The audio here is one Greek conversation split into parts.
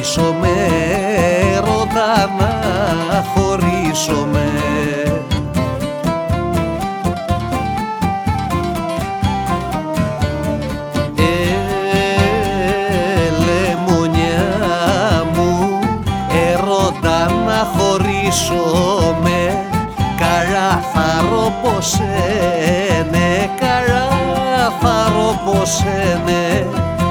χωρίσομαι, ρώτα να χωρίσομαι. Λεμονιά μου, ρώτα να χωρίσομαι, καράθαρο πως είναι, καράθαρο πως είναι.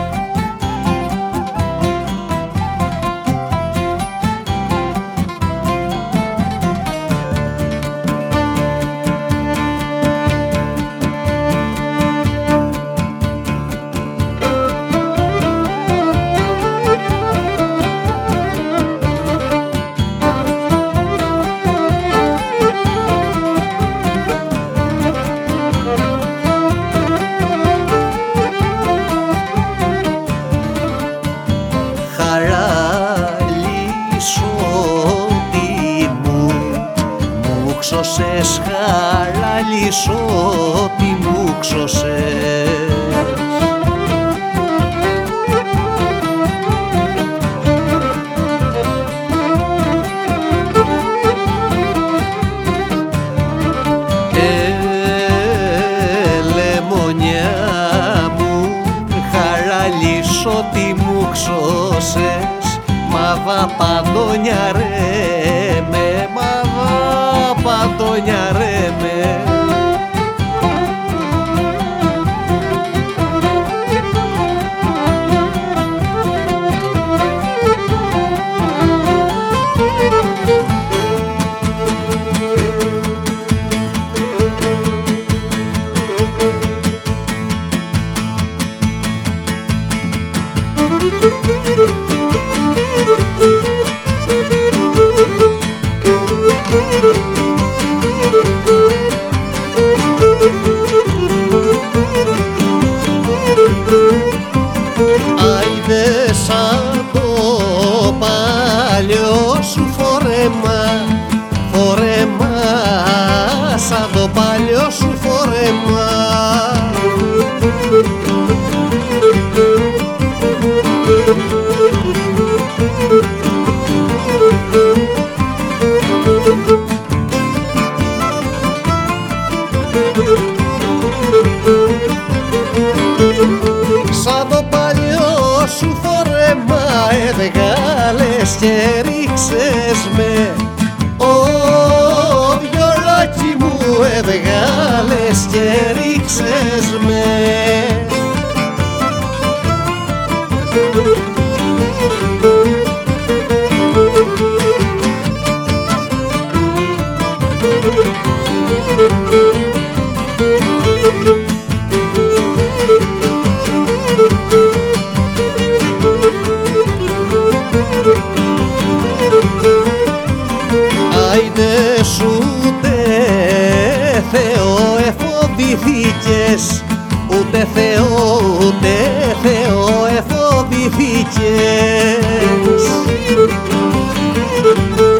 Ξωσες, χαραλίσω τι μου ξωσες. Λεμονιά μου, χαραλίσω τι μου ξωσες, μαβα παντονιά ρε με, μαβα παντονιά ρε με. Άιντε σαν το παλιό σου φορέμα, φορέμα, σαν το παλιό σου φορέμα. Σαν το παλιό σου φορέμα έβγαλες και ρίξες με, ω βιολάκι μου έβγαλες και ρίξες με. Άιντε σου ούτε Θεό εφοβηθήκες, ούτε Θεό, ούτε Θεό εφοβηθήκες.